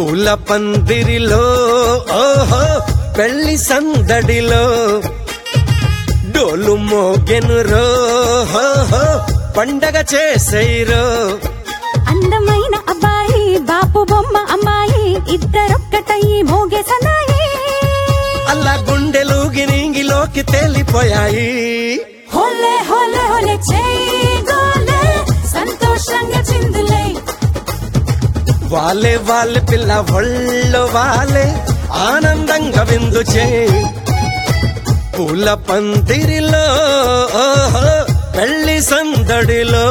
పూల పందిరిలో ఓహో పెళ్లి సందడిలో డోలు మోగెను రో పండగ చేసేరో అందమైన అబ్బాయి బాపు బొమ్మ అమ్మాయి ఇద్దరొక్కటయి మోగే సనాయి అలా గుండెలు గిరింగిలోకి తేలిపోయాయి హోలే హోలే హోలే చేయి గోలే సంతోషంగా చిందులే వాలే వాళ్ళ పిల్ల ఒళ్ళు వాలే ఆనందంగా విందు చేయి పూల పందిరిలో పెళ్లి సందడిలో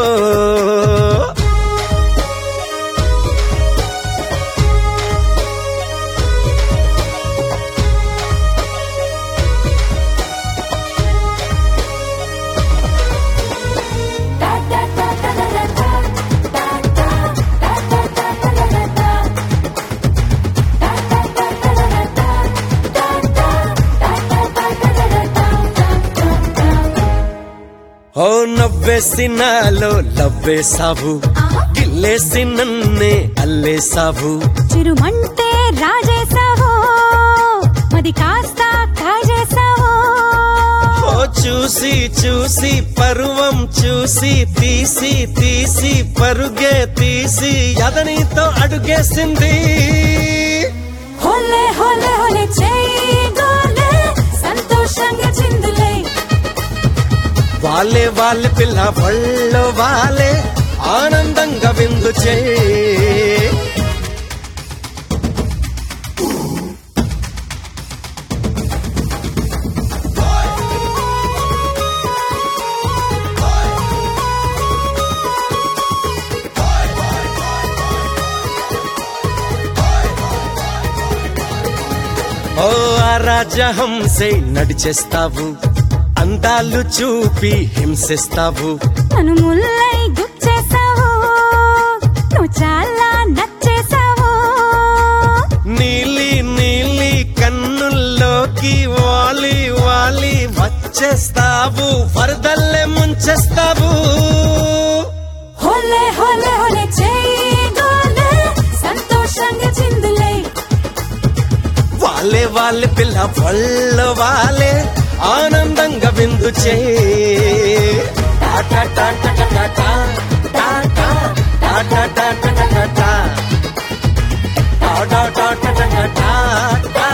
ఓ నవ్వేసి నాలో లవ్వేసావు గిల్లేసి నన్నే అల్లేసావు చిరుమంటే రాజేసావో మది కాస్త కాజేసావో ఓ చూసి చూసి పరువం చూసి తీసి తీసి పరుగే తీసి అదనితో అడుగేసింది హోలే హోలే హోలే చేయి గోలే సంతోషంగా చిందులే వాలే వాళ్ళ పిల్ల ఒళ్ళు వాలే ఆనందంగా విందు చేయి ఓ ఆ రాజహంసే నడిచేస్తావు అందాలు చూపి హింసిస్తావు నన్ను ముల్లై గుచ్చేసావు నువ్వు చాలా నచ్చేసావు నీలి నీలి కన్నుల్లోకి వాలి వాలి వచ్చేస్తావు వరదల్లే ముంచేస్తావు హోలే హోలే హోలే చేయి గోలే సంతోషంగా చిందులే వాలే వాళ్ళ పిల్ల ఒళ్ళు వాలే ఆనందంగా విందు చేయి టాటా టాటా టాటా టాటా టాటా టాటా టాటా టాటా టాటా టాటా